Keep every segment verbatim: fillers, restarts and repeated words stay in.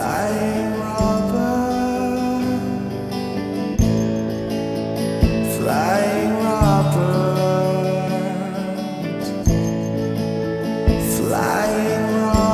Flying Robert, Flying Robert, Flying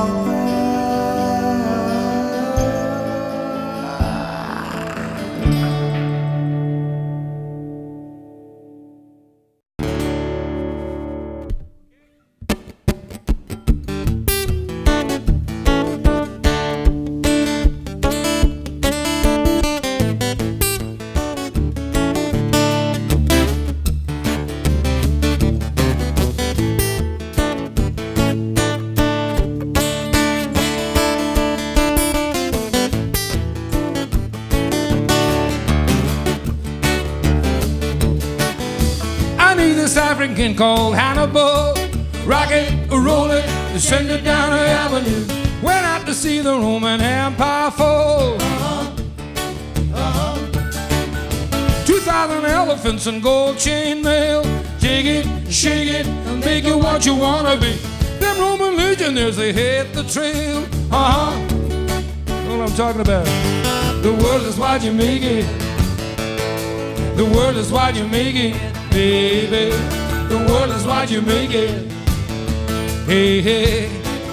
African called Hannibal, rock it, roll it, send it down the avenue. Went out to see the Roman Empire fall. Uh-huh. Uh-huh. Two thousand elephants and gold chain mail. Shake it, shake it, and make it what you wanna be. Them Roman legionnaires, they hit the trail. Uh-huh. Know what I'm talking about? The world is what you make it. The world is what you make it, baby. The world is what you make it. Hey, hey.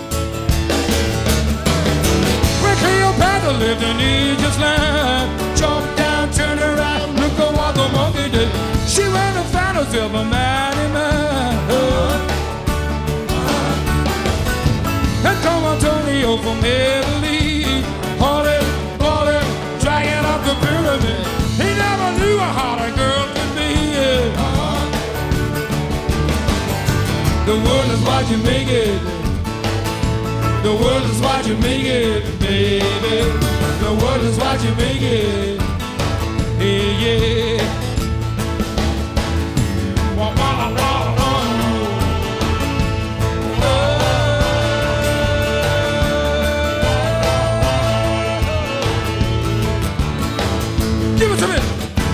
Where Cleopatra lived in Egypt's land. Jump down, turn around, look at what the monkey did. She ran the fantasy of a mighty man. Uh-huh. And come Antonio from Italy, hauling, hauling, dragging up the pyramid. He never knew how a girl could be. Uh-huh. The world is what you make it. The world is what you make it, baby. The world is what you make it. Hey, yeah. Wah, wah, wah, wah. Give it to me.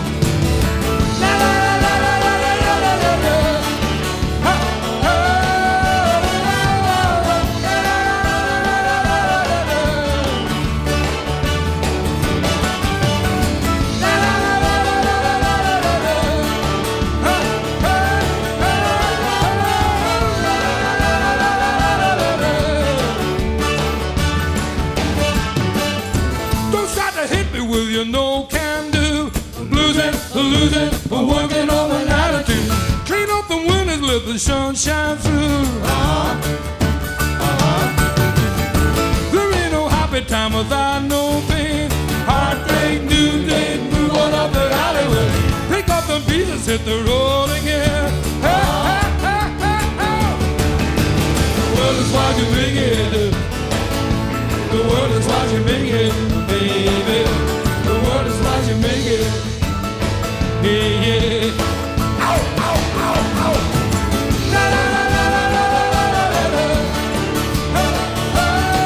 No can do, losing, losing, working on an attitude. Clean up the windows, let the sun shine through. Uh-huh. Uh-huh. There ain't no happy time without no pain. Heartbreak, new day, move on up the alleyway. Pick up the pieces, hit the road again. Hey, hey, hey, hey, hey. The world is what you make it. The world is what you make it, baby. The world is what you make it. Yeah, yeah. Ow, ow, ow, ow. La, la, la, la, la, la, la, la, la, la. Ha, ha,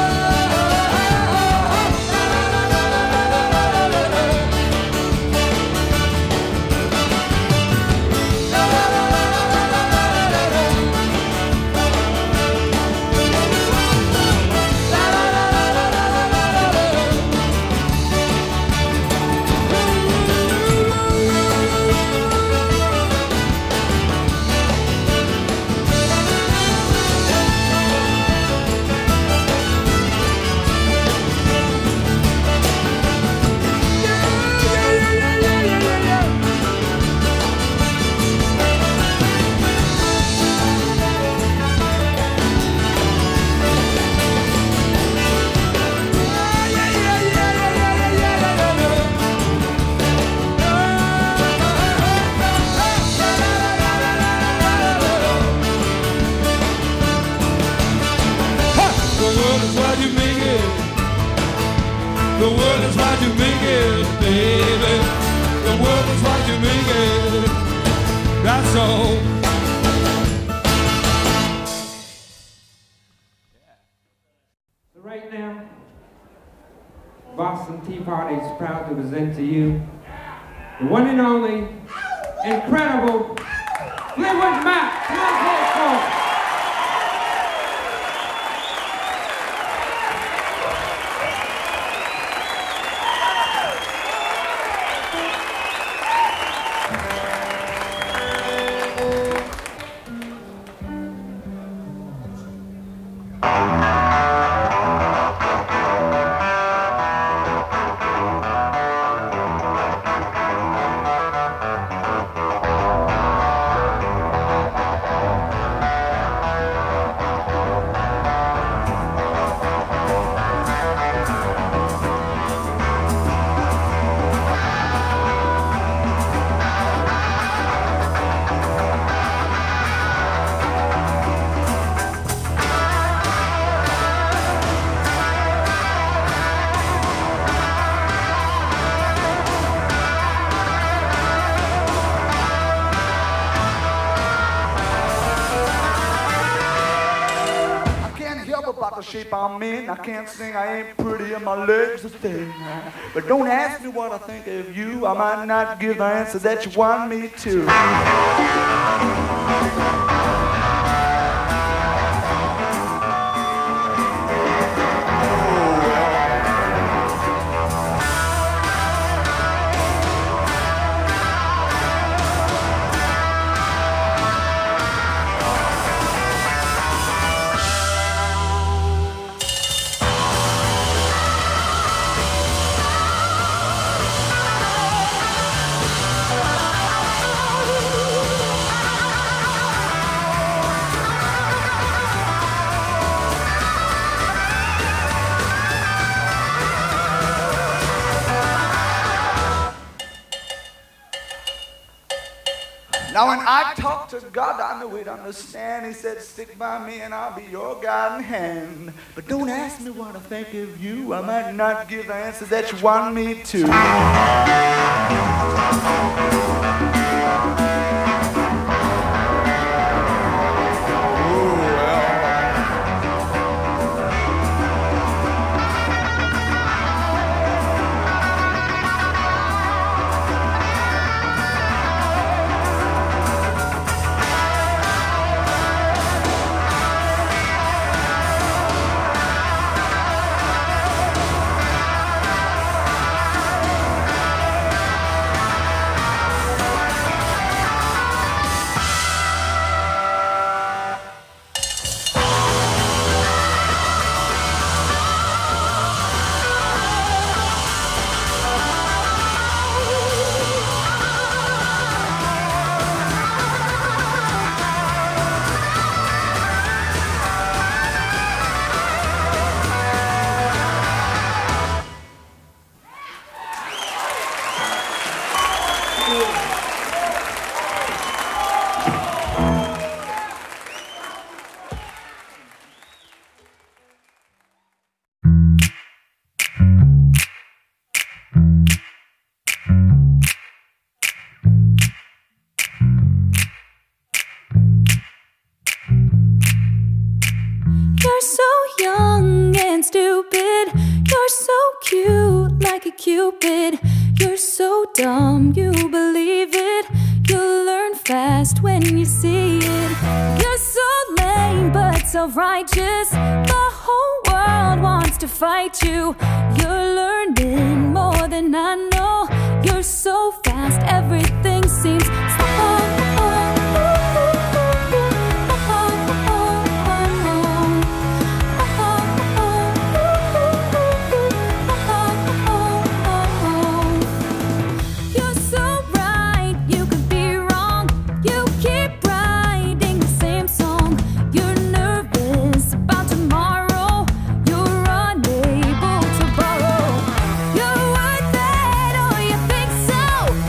ha, la, la, la, la, la, la, la, la. La, la, la, la, la, la, la, la. The world is what you make it, baby. The world is what you make it. That's all. So right now, Boston Tea Party is proud to present to you the one and only, incredible Fleetwood Mac. Come on, folks. the shape I'm in. I can't sing, I ain't pretty, and my legs are thin. But don't ask me what I think of you. I might not give the answer that you want me to. Now when I talked to God, I knew he'd understand. He said, stick by me and I'll be your guiding hand. But don't ask me what I think of you. I might not give the answer that you want me to. Cupid, you're so dumb, you believe it. You'll learn fast when you see it. You're so lame but self-righteous. The whole world wants to fight you. You're learning more than I know. You're so fast, everything seems slow. You're worth it, or you think so.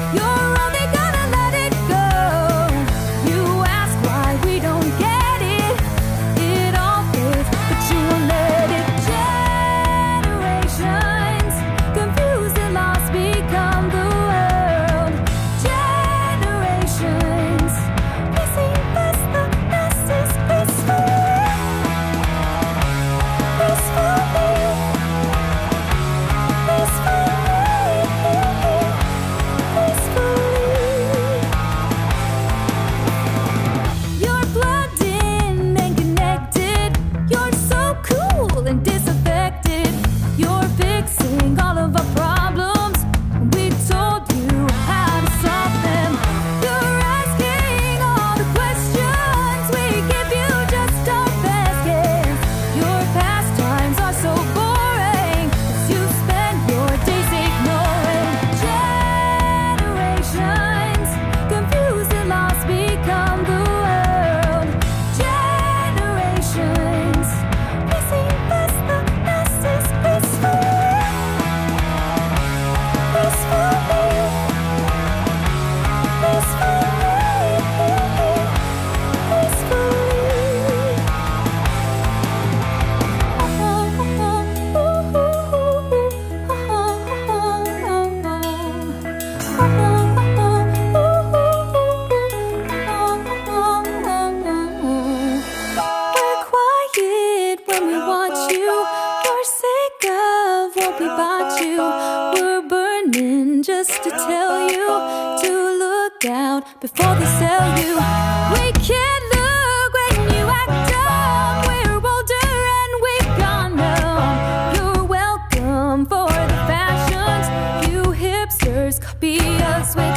we bought you. We're burning just to tell you to look out before they sell you. We can't look when you act dumb. We're older and we've gone numb. You're welcome for the fashions. You hipsters copy us with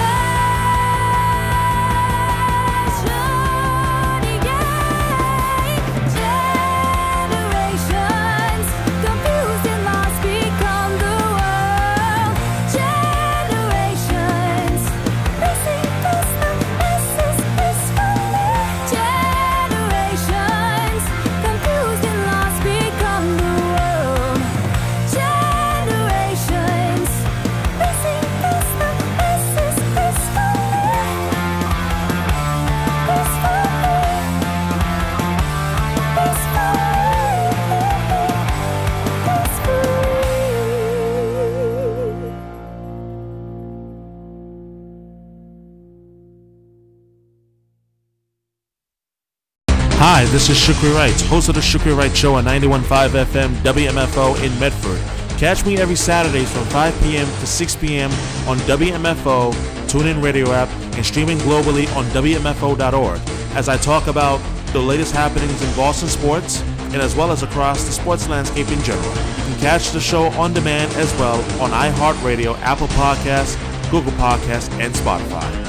Hi, this is Shukri Wright, host of the Shukri Wright Show on ninety-one point five F M W M F O in Medford. Catch me every Saturdays from five p.m. to six p.m. on W M F O, TuneIn Radio app, and streaming globally on W M F O dot org as I talk about the latest happenings in Boston sports and as well as across the sports landscape in general. You can catch the show on demand as well on iHeartRadio, Apple Podcasts, Google Podcasts, and Spotify.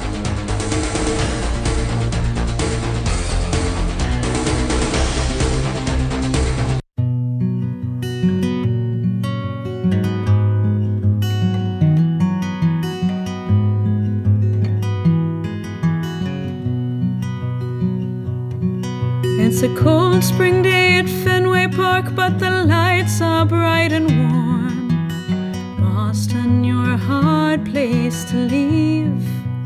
It's a cold spring day at Fenway Park, but the lights are bright and warm. Boston, you're a hard place to leave.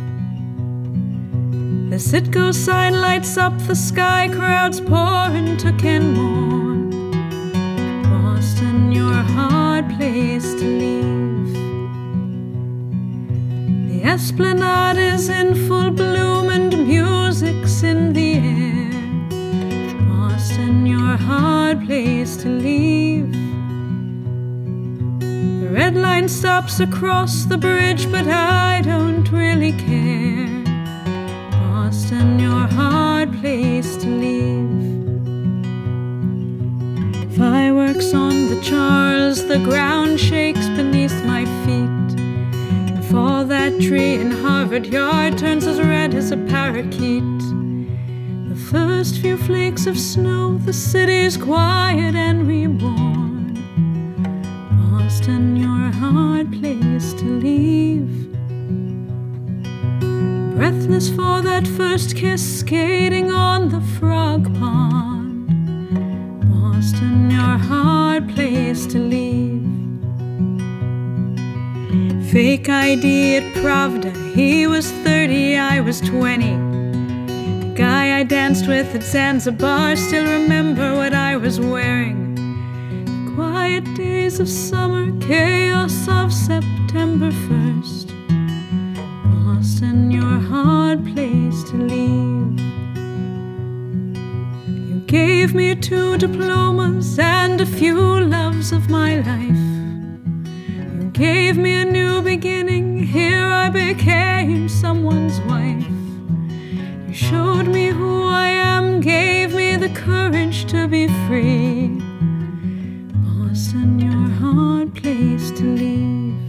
The Citgo sign lights up the sky, crowds pour into Kenmore. Boston, you're a hard place to leave. The Esplanade is in full bloom and music's in the air. Boston, you're a hard place to leave. The red line stops across the bridge, but I don't really care. Boston, you're a hard place to leave. Fireworks on the Charles, the ground shakes beneath my feet. And for that tree in Harvard Yard turns as red as a parakeet. The first few flakes of snow, the city's quiet and reborn. Boston, you're a hard place to leave. Breathless for that first kiss, skating on the frog pond. Boston, you're a hard place to leave. Fake I D at Pravda, he was thirty, I was twenty. The guy I danced with at Zanzibar, still remember what I was wearing. The quiet days of summer, chaos of September first. Boston, you're a hard place to leave. You gave me two diplomas and a few loves of my life. You gave me a new beginning, here I became someone's wife. You showed me who I am, gave me the courage to be free. Boston, you're a hard place to leave.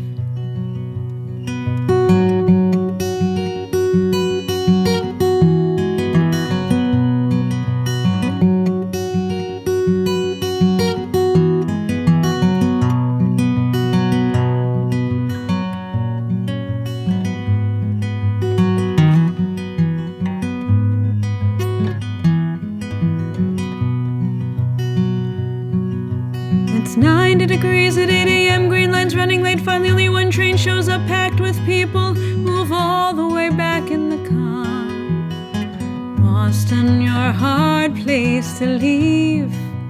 ninety degrees at eight a.m. Green line's running late. Finally only one train shows up packed with people. Move all the way back in the car. Boston, you're a hard place to leave.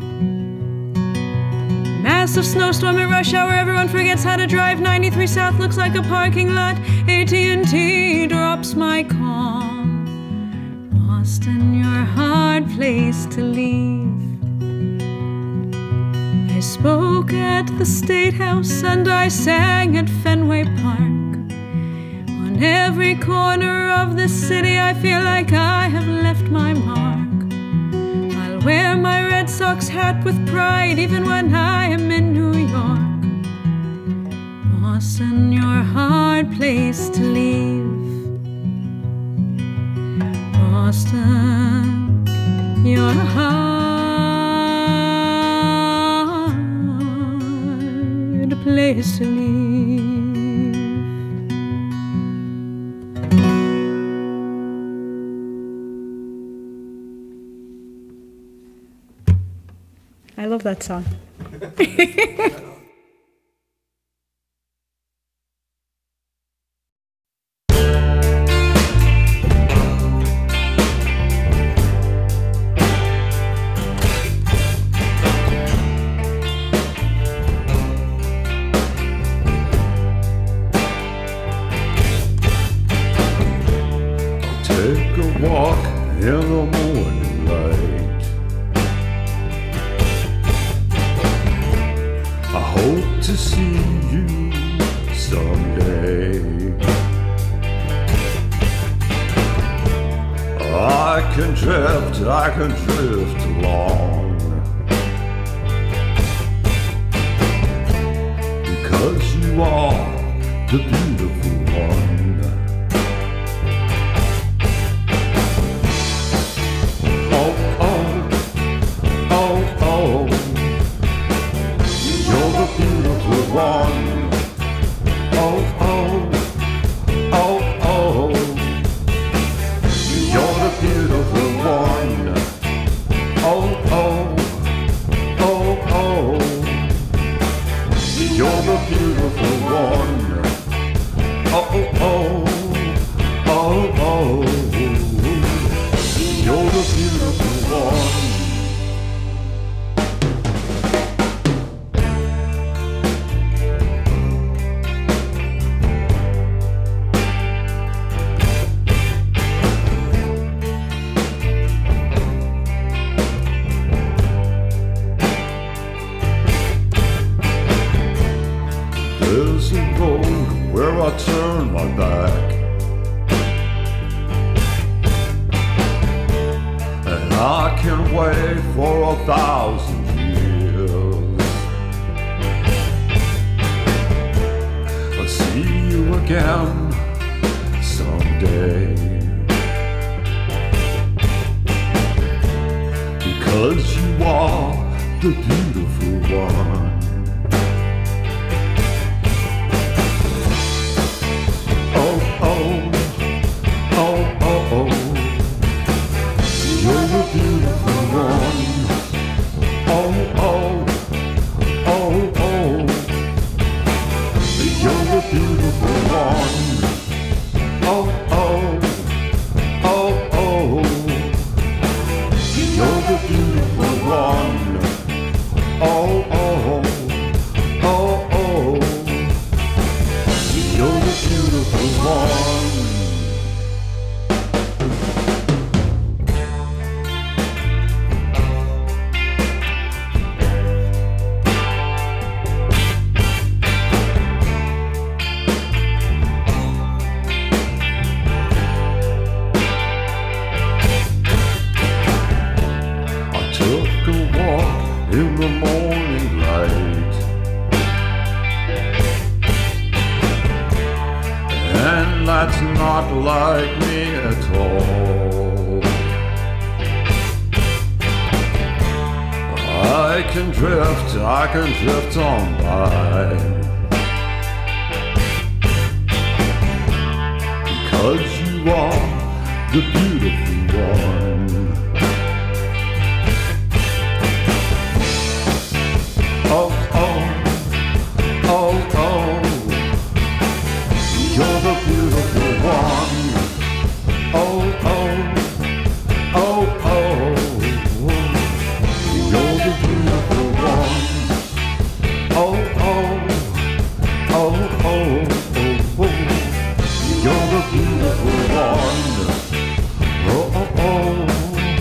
Massive snowstorm at rush hour. Everyone forgets how to drive. ninety-three South looks like a parking lot. A T and T drops my call. Boston, you're a hard place to leave. I spoke at the State House and I sang at Fenway Park. On every corner of the city I feel like I have left my mark. I'll wear my Red Sox hat with pride even when I am in New York. Boston, you're a hard place to leave. Boston, you're a hard place to leave. I love that song. Take a walk in the morning light. I hope to see you someday. I can drift, I can drift along, because you are the beautiful one. Beautiful one. Oh, oh, oh, oh. You're the beautiful one. Oh, oh, oh, oh. You're the beautiful one. Oh, oh, oh, oh. You're the beautiful one. There's a road where I turn my back, and I can wait for a thousand years. I'll see you again someday, because you are the beautiful one. You're the beautiful one. Oh, oh, oh, oh. You're the beautiful one. Oh, oh, oh, oh. You're the beautiful one. Oh, oh, oh, oh. You're the beautiful one. Took a walk in the morning light, and that's not like me at all. I can drift, I can drift on by, because you are the beautiful one. Oh, oh, oh, oh. You're the beautiful one. Oh, oh, oh, oh. You're the beautiful one. Oh, oh, oh, oh, oh. You're the beautiful one. Oh, oh, oh.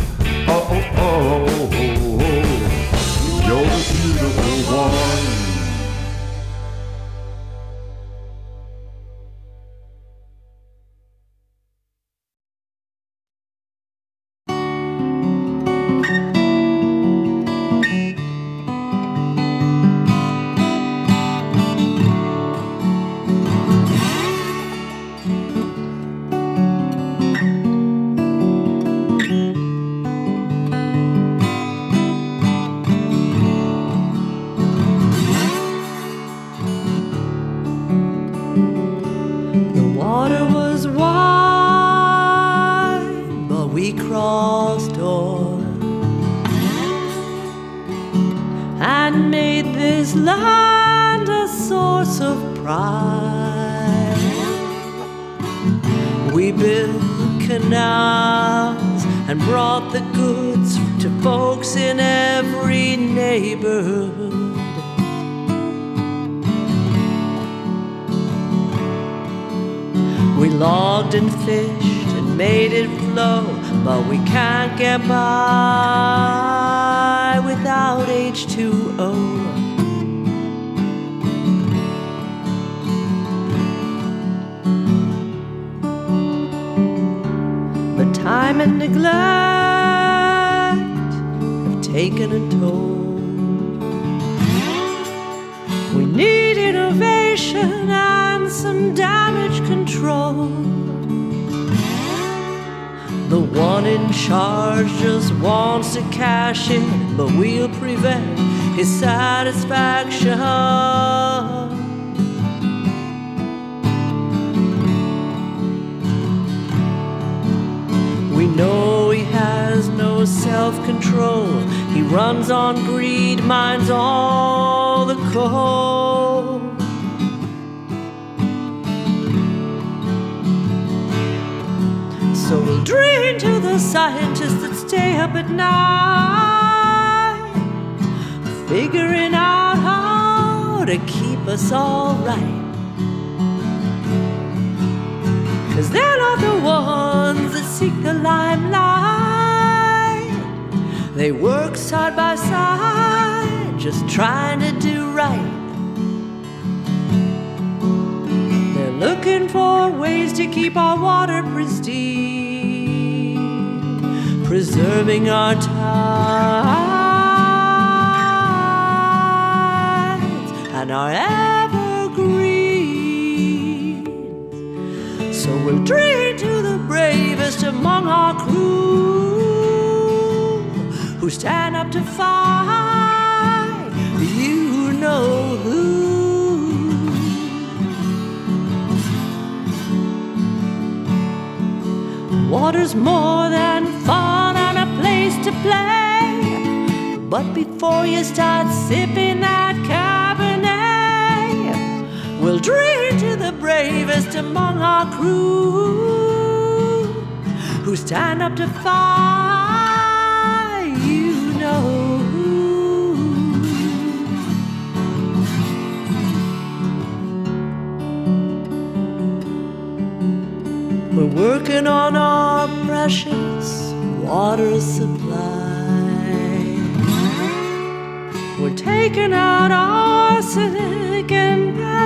this land a source of pride. We built canals and brought the goods to folks in every neighborhood. We logged and fished and made it flow, but we can't get by without H two O. But time and neglect have taken a toll. We need innovation and some damage control. The one in charge just wants to cash in, but we'll prevent his satisfaction. We know he has no self-control. He runs on greed, mines all the coal. So we'll dream to the scientists that stay up at night, figuring out how to keep us all right. 'Cause they're not the ones that seek the limelight. They work side by side, just trying to do right. They're looking for ways to keep our water pristine, preserving our tides and our evergreens. So we'll dream to the bravest among our crew, who stand up to fight, you know who. Water's more than fun and a place to play, but before you start sipping that Cabernet, we'll dream to the bravest among our crew, who stand up to fight, you know who. We're working on our precious water supply. We're taking out arsenic and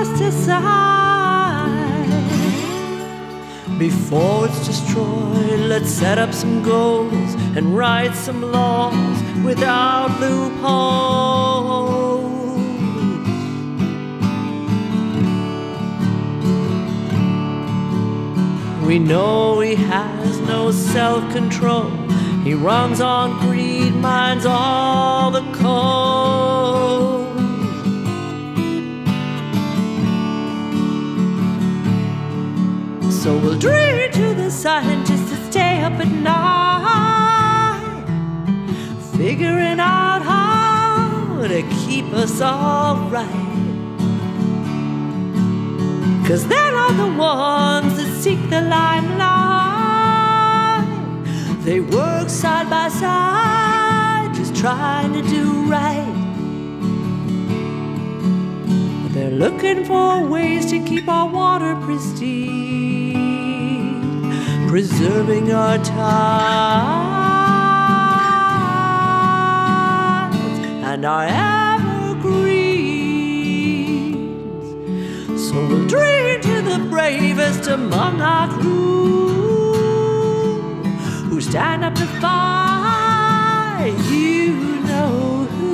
pesticides. Before it's destroyed, let's set up some goals and write some laws without loopholes. We know he has no self-control. He runs on greed, mines all the coal. So we'll dream to the scientists that stay up at night, figuring out how to keep us all right. 'Cause they're not the ones that seek the limelight. They work side by side, just trying to do right. But they're looking for ways to keep our water pristine, preserving our tides and our evergreens. So we'll dream to the bravest among our crew, who stand up to fight, you know who.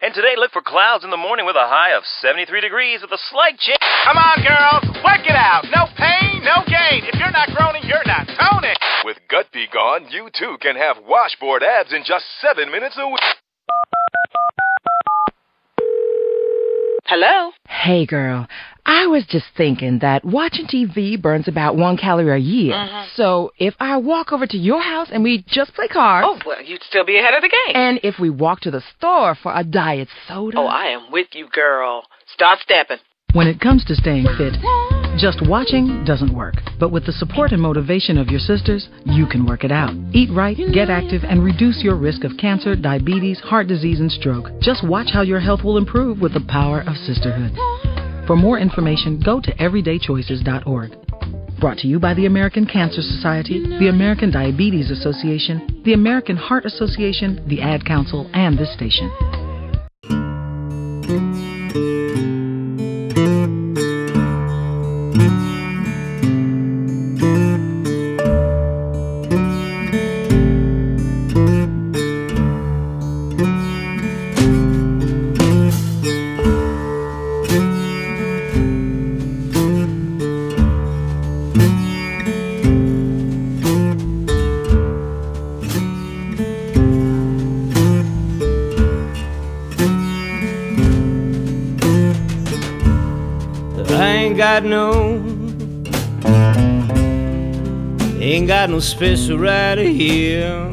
And today, look for clouds in the morning with a high of seventy-three degrees with a slight chance. Come on, girls, work it out. No pain, no gain. If you're not groaning, you're not toning. With Gut Be Gone, you too can have washboard abs in just seven minutes a week. Hello? Hey, girl. I was just thinking that watching T V burns about one calorie a year. Mm-hmm. So if I walk over to your house and we just play cards... Oh, well, you'd still be ahead of the game. And if we walk to the store for a diet soda... Oh, I am with you, girl. Start stepping. When it comes to staying fit, just watching doesn't work. But with the support and motivation of your sisters, you can work it out. Eat right, get active, and reduce your risk of cancer, diabetes, heart disease, and stroke. Just watch how your health will improve with the power of sisterhood. For more information, go to everyday choices dot org. Brought to you by the American Cancer Society, the American Diabetes Association, the American Heart Association, the Ad Council, and this station. Got no, ain't got no special right here.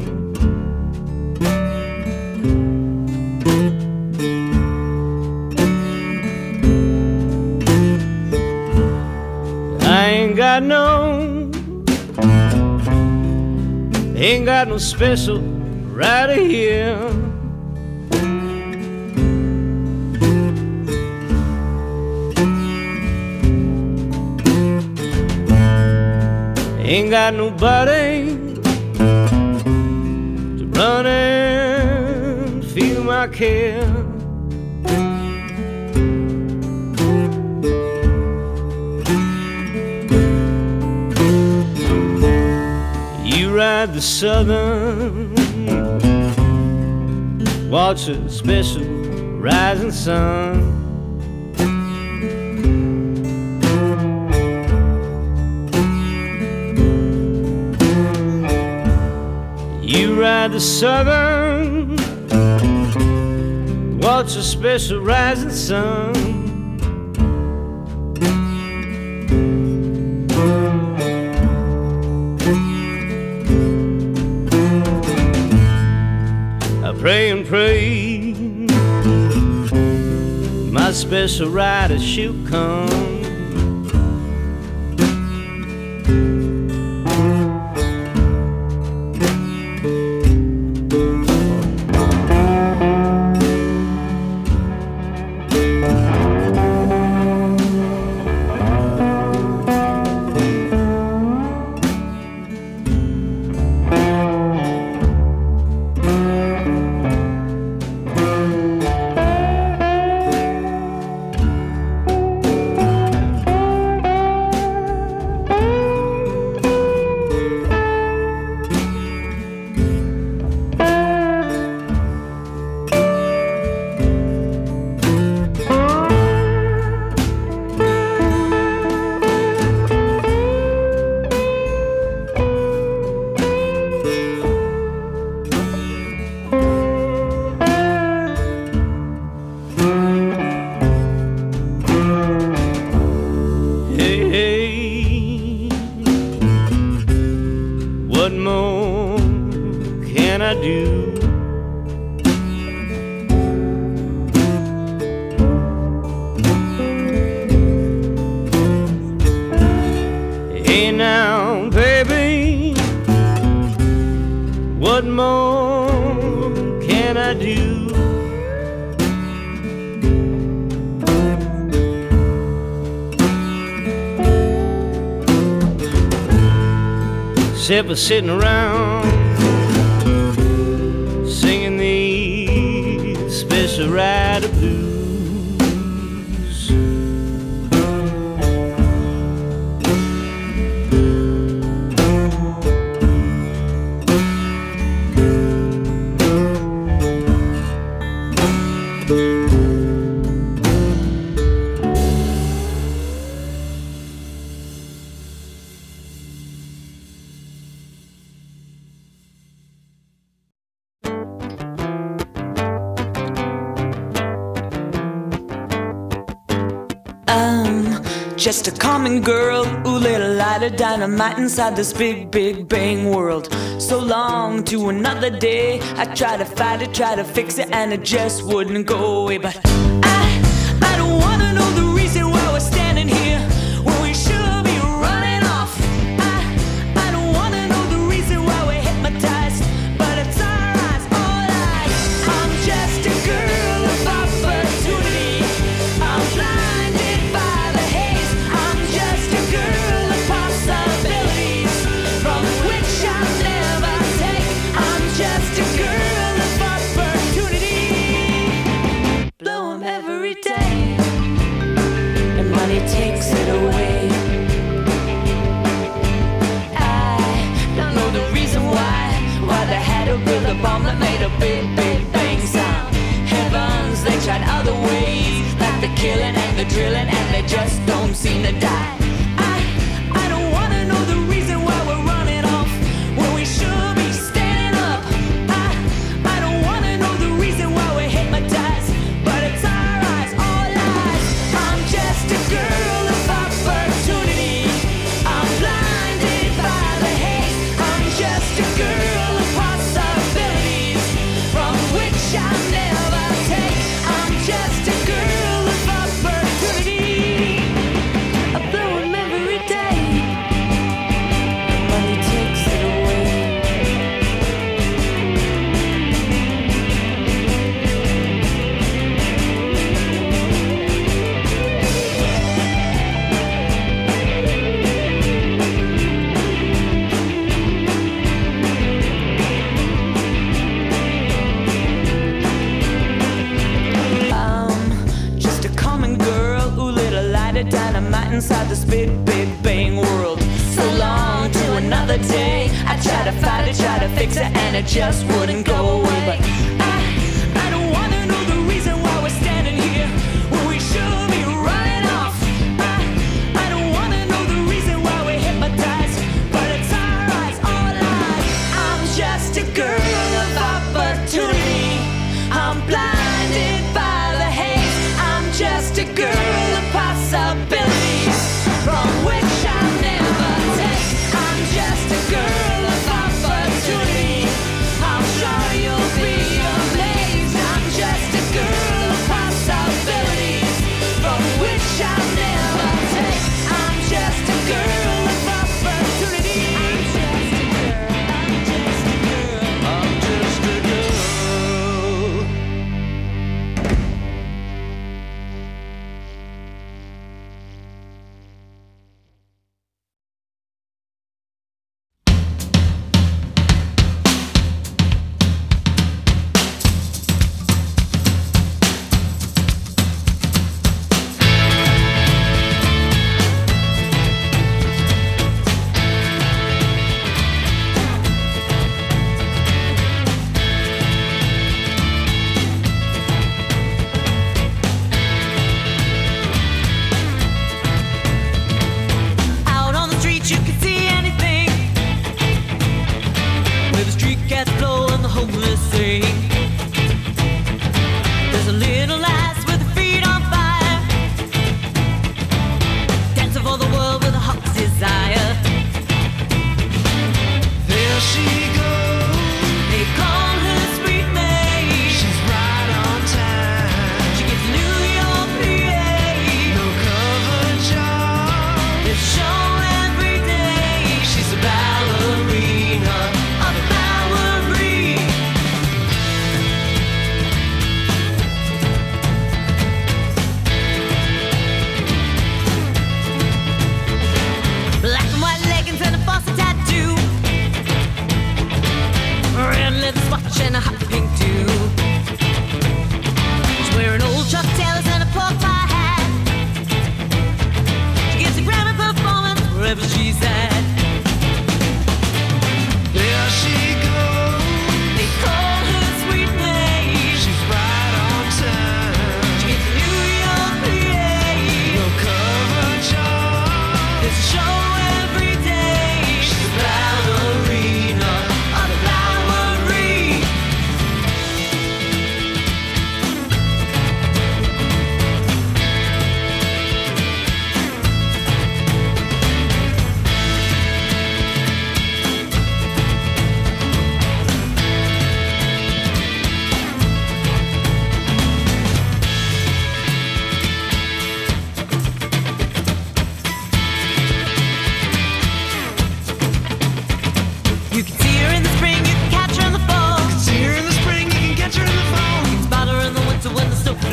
I ain't got no, ain't got no special right here. Ain't got nobody to run and feel my care. You ride the southern, watch a special rising sun. You ride the southern, watch a special rising sun. I pray and pray my special rider she'll come. Except for sitting around singing these special rider blues. Just a common girl who lit a light of dynamite inside this big, big bang world. So long to another day, I tried to fight it, tried to fix it, and it just wouldn't go away. But I, I don't wanna know the reason why we're standing here when we should be running off. I, I don't wanna know the reason why we're hypnotized, but it's our eyes, all eyes. I'm just a girl of opportunity. I'm blinded by the haze. I'm just a girl of possibilities from which I'll never take. I'm just a girl of opportunity. Blow 'em every day, and money takes it away. I don't know the reason why, why they had to build a bomb that made a big, big bang sound. Heavens, they tried other ways, like the killing and the drilling, and they just don't seem to die. I, I don't wanna know the reason why we're running off when we should be standing up. I, I don't wanna know the reason why we're hypnotized, but it's our eyes, all eyes. I'm just a girl of opportunity. I'm blinded by the haze. I'm just a girl of possibilities from which I'll never take. I'm just a girl of opportunity. I blow 'em every day. Money takes it away. I'm just a common girl who lit a light of dynamite inside this big, big bang world. So long to another day. I tried to fight it, tried to fix it, and it just wouldn't go away. But I, I don't wanna know the reason why we're standing here when we should be running off. I, I don't wanna know the reason why we're hypnotized, but it's our eyes, all eyes. I'm just a girl of opportunity. I'm blinded by the haze. I'm just a girl of possibilities from which I'll never take. I'm just a girl of opportunity. I'm sure you'll be amazed. I'm just a girl of possibilities from which I'll never take. I'm just a girl of opportunity. I'm just a girl. I'm just a girl. I'm just a girl. Out on the street you can see anything, where the street cats blow and the homeless sing. There's a little lass with her feet on fire, dancing for the world with a hot desire. There she goes. They call her Sweet May. She's right on time. She gets New York, P A. No cover job. There's show every day. She's a ballerina of a Bowery.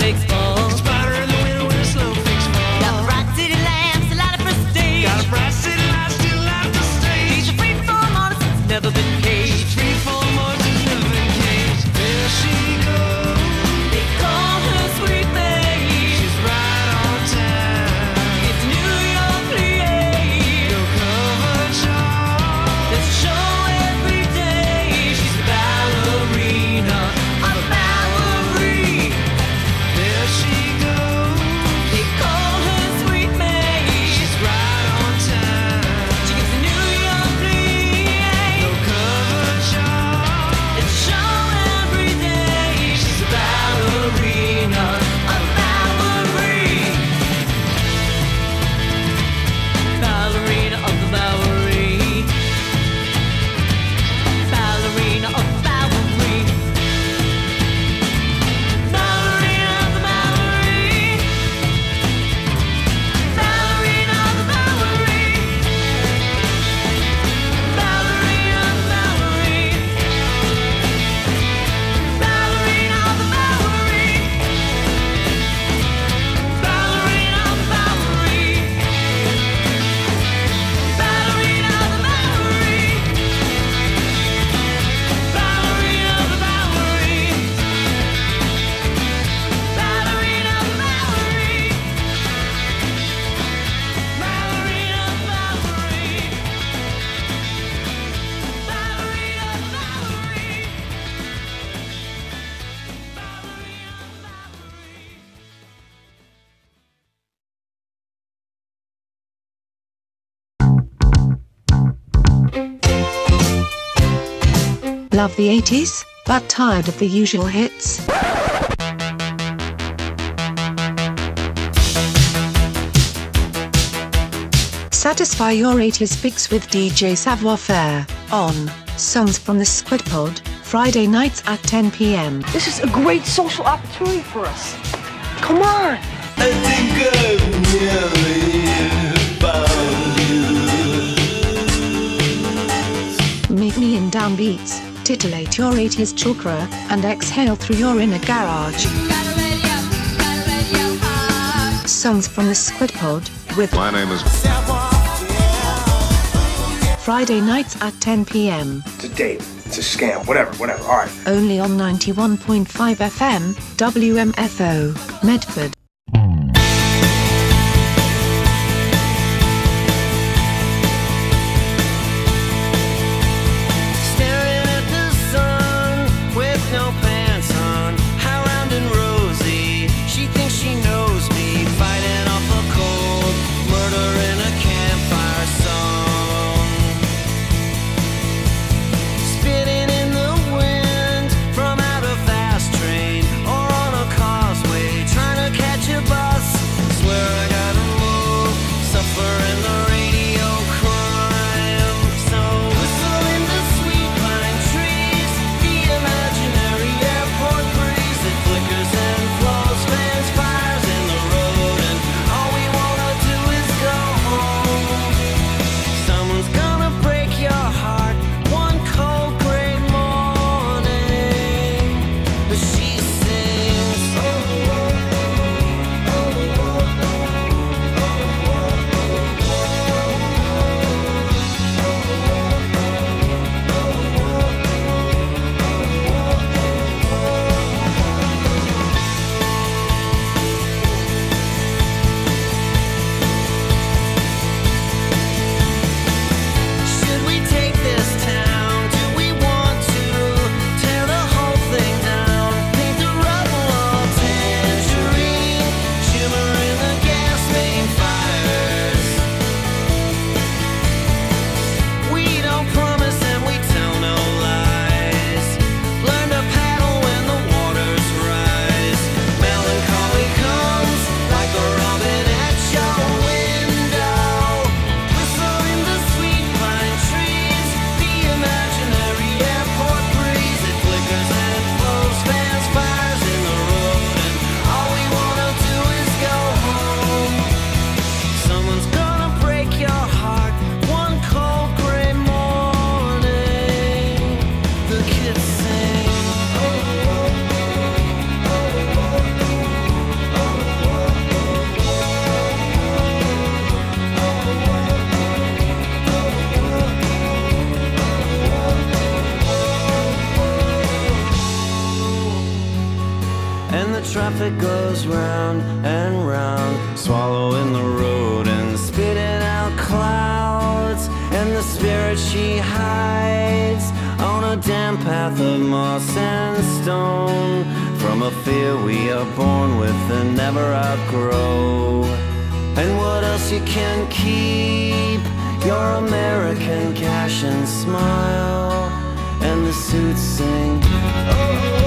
snowflakes fall. It's brighter in the winter when the snowflakes fall. Got bright city lamps, a lot of prestige. Got a bright city light, still light the stage. He's a free-form artist that's never been caged. Free-form artist that's never been caged. There she goes. They call her Sweet May. She's right on time. It's New York, P A. No cover chart. There's a show every day. She's a ballerina, a ballerina. There she goes. They call her Sweet May. She's right on time. She gets a New York, P A. No cover chart. It's a show every day. She's a ballerina, a ballerina. Ballerina of the Bowery. Ballerina of the Bowery. Ballerina of the Bowery. Ballerina of the Bowery. Ballerina of the Bowery. Ballerina of the Bowery. Ballerina of the Bowery. Ballerina of the Bowery. Ballerina of the Bowery. Ballerina of the Bowery. Ballerina of the Bowery. Ballerina of the Bowery. Love the eighties, but tired of the usual hits? Satisfy your eighties fix with D J Savoir Faire on Songs from the Squid Pod, Friday nights at ten p m. This is a great social opportunity for us. Come on. I think I've nearly found you. Meet me in downbeats, titillate your eighties chakra, and exhale through your inner garage. Songs from the Squid Pod with My name is Friday nights at ten p m. It's a date. It's a scam. Whatever, whatever. All right. Only on ninety-one point five F M, W M F O, Medford. Staring at the sun with no pants on, how round and rosy. She thinks she knows me, fighting off a cold, murder in a campfire song. Spitting in the wind from out a fast train or on a causeway, trying to catch a bus. Swear I gotta move, suffering the radio crime. So whistle in the sweet pine trees, the imaginary airport breeze that flickers and flows, fans fires in the road, and all we wanna do is go home. Someone's gonna break your heart one cold gray morning, but she sings. Should we take this town? Do we want to tear the whole thing down? Paint the rubble all tangerine, shimmer in the gas main fires. We don't promise and we tell no lies. Learn to paddle when the waters rise. Melancholy comes like a robin at your window. Whistle in the sweet pine trees, the imaginary airport breeze. It flickers and flows, fans fires in the road, and all we wanna do is go home. Someone's gonna break your heart one cold gray morning. The kids sing. life it goes round and round, swallowing the road and spitting out clouds. And the spirit she hides on a damp path of moss and stone, from a fear we are born with and never outgrow. And what else you can keep? Your American cash and smile. And the suits sing, oh.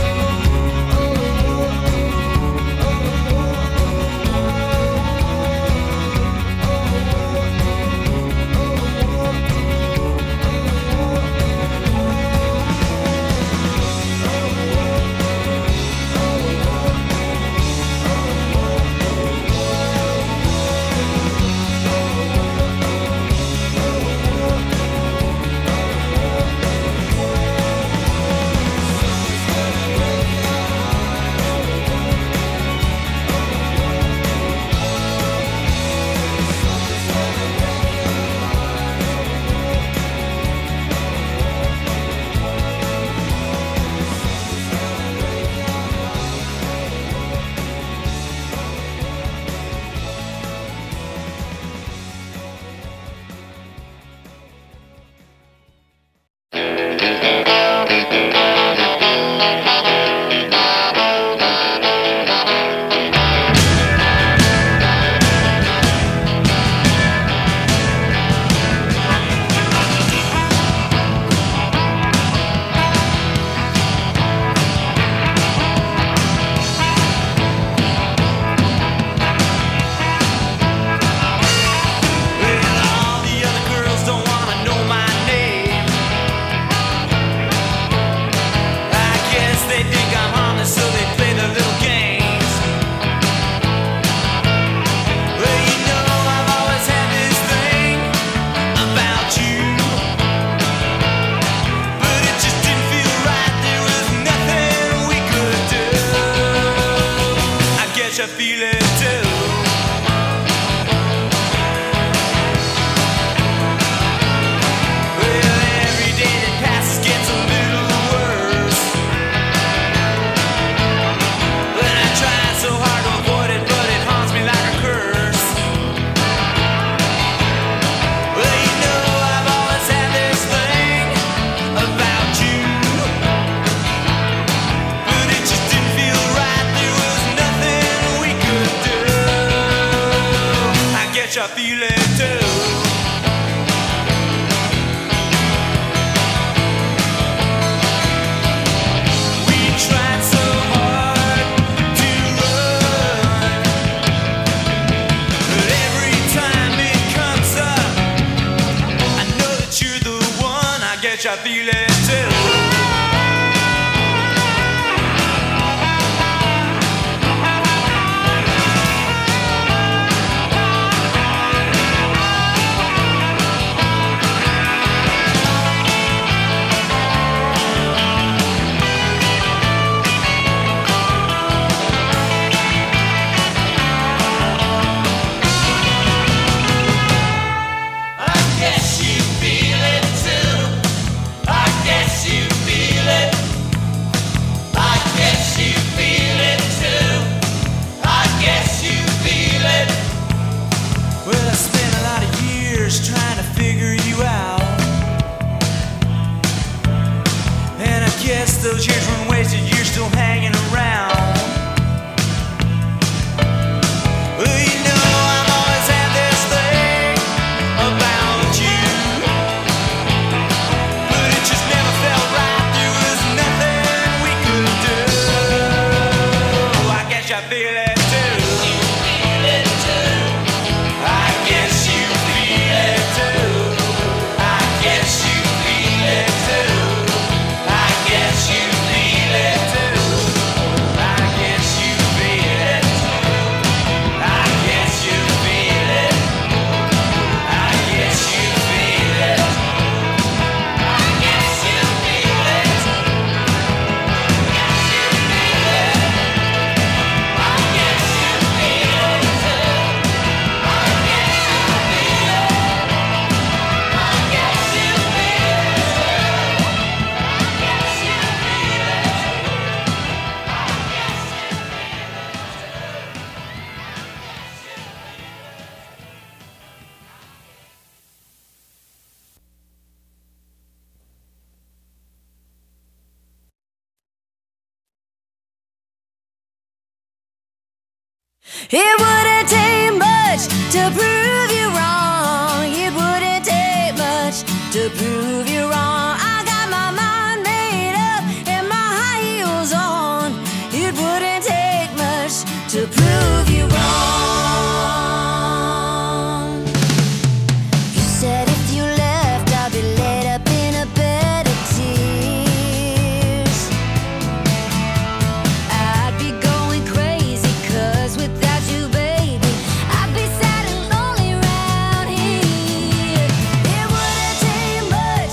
I feel it too. Those years went wasted, you're still hanging around. Well, you know I've always had this thing about you, but it just never felt right. There was nothing we could do. I guess you feel it too. You feel it too. I guess you feel it too. I guess you feel it too. I guess you feel it too. It wouldn't take much to prove you wrong. It wouldn't take much to prove you wrong. I got my mind made up and my high heels on. It wouldn't take much to prove you wrong. You said if you left, I'd be laid up in a bed of tears. I'd be going crazy, cause without you, baby, I'd be sad and lonely around here. It wouldn't take much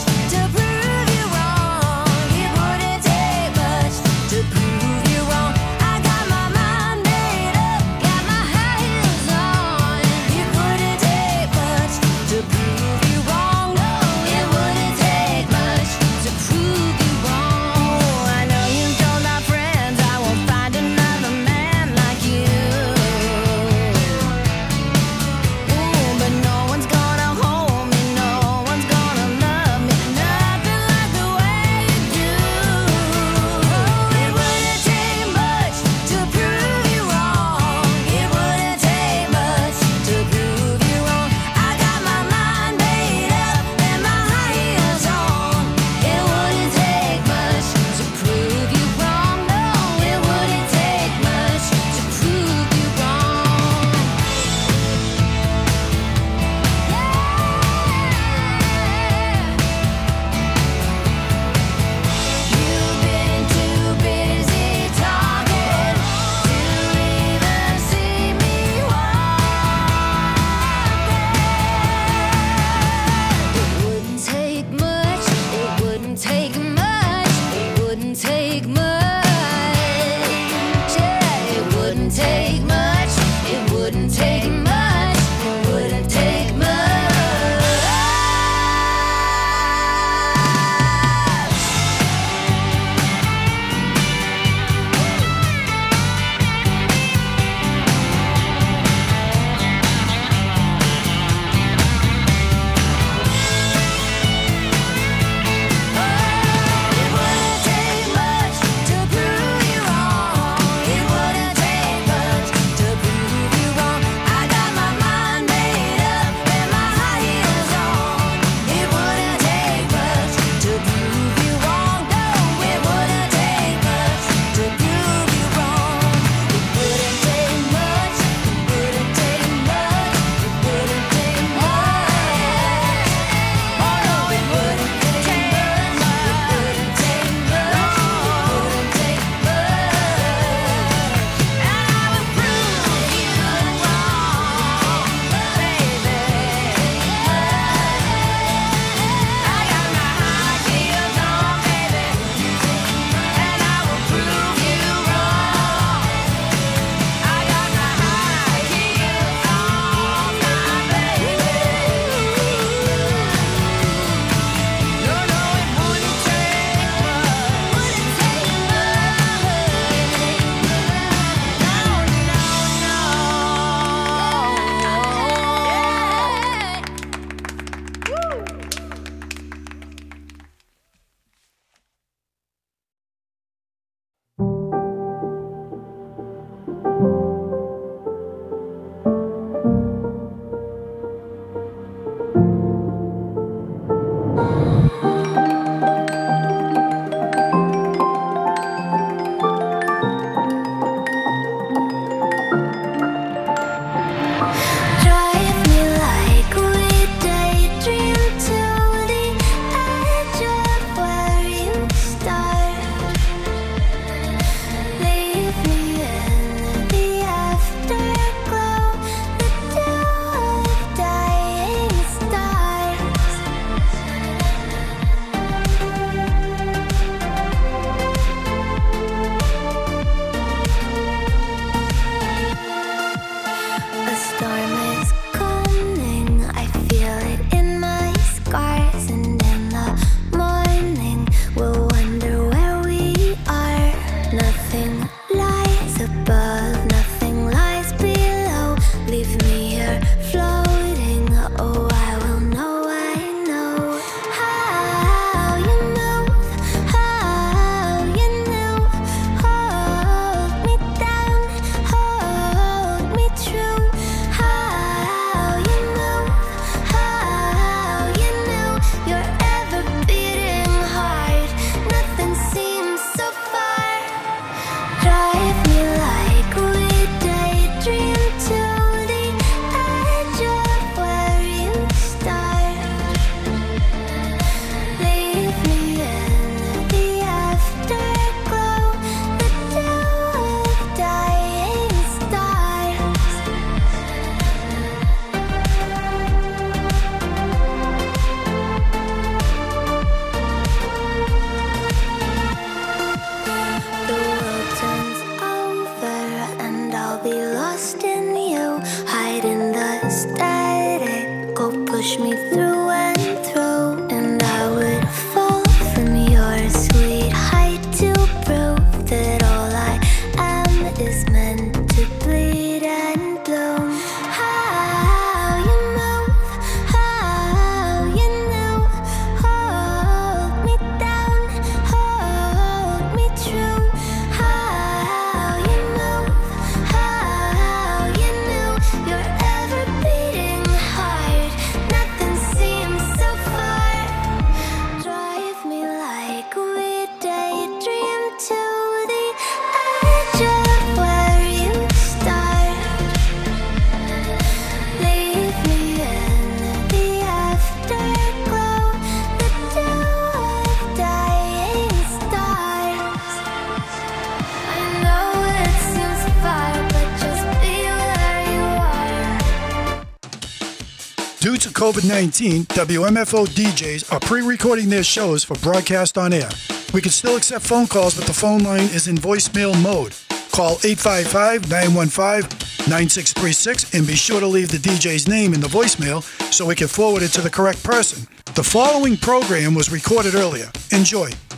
Due to COVID nineteen, W M F O D Js are pre-recording their shows for broadcast on air. We can still accept phone calls, but the phone line is in voicemail mode. Call eight five five, nine one five, nine six three six and be sure to leave the D J's name in the voicemail so we can forward it to the correct person. The following program was recorded earlier. Enjoy.